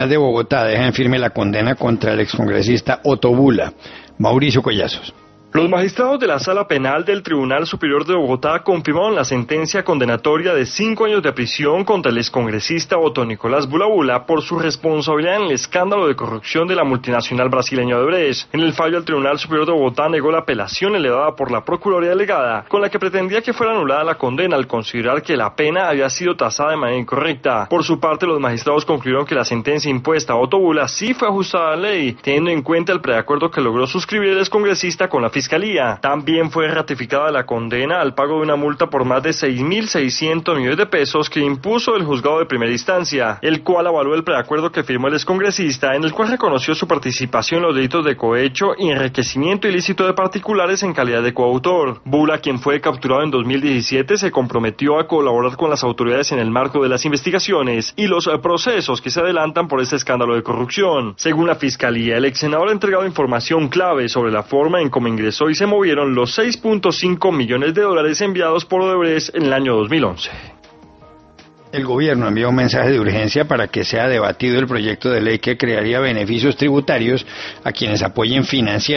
de Bogotá deja en firme la condena contra el excongresista Otto Bula. Mauricio Collazos. Los magistrados de la Sala Penal del Tribunal Superior de Bogotá confirmaron la sentencia condenatoria de 5 años de prisión contra el excongresista Otto Nicolás Bula Bula por su responsabilidad en el escándalo de corrupción de la multinacional brasileña Odebrecht. En el fallo, el Tribunal Superior de Bogotá negó la apelación elevada por la Procuraduría Delegada, con la que pretendía que fuera anulada la condena al considerar que la pena había sido tasada de manera incorrecta. Por su parte, los magistrados concluyeron que la sentencia impuesta a Otto Bula sí fue ajustada a la ley, teniendo en cuenta el preacuerdo que logró suscribir el excongresista con la Fiscalía. También fue ratificada la condena al pago de una multa por más de 6.600 millones de pesos que impuso el juzgado de primera instancia, el cual avaló el preacuerdo que firmó el excongresista, en el cual reconoció su participación en los delitos de cohecho y enriquecimiento ilícito de particulares en calidad de coautor. Bula, quien fue capturado en 2017, se comprometió a colaborar con las autoridades en el marco de las investigaciones y los procesos que se adelantan por este escándalo de corrupción. Según la Fiscalía, el ex senador ha entregado información clave sobre la forma en cómo ingresó y se movieron los 6.5 millones de dólares enviados por Odebrecht en el año 2011. El gobierno envió un mensaje de urgencia para que sea debatido el proyecto de ley que crearía beneficios tributarios a quienes apoyen financieramente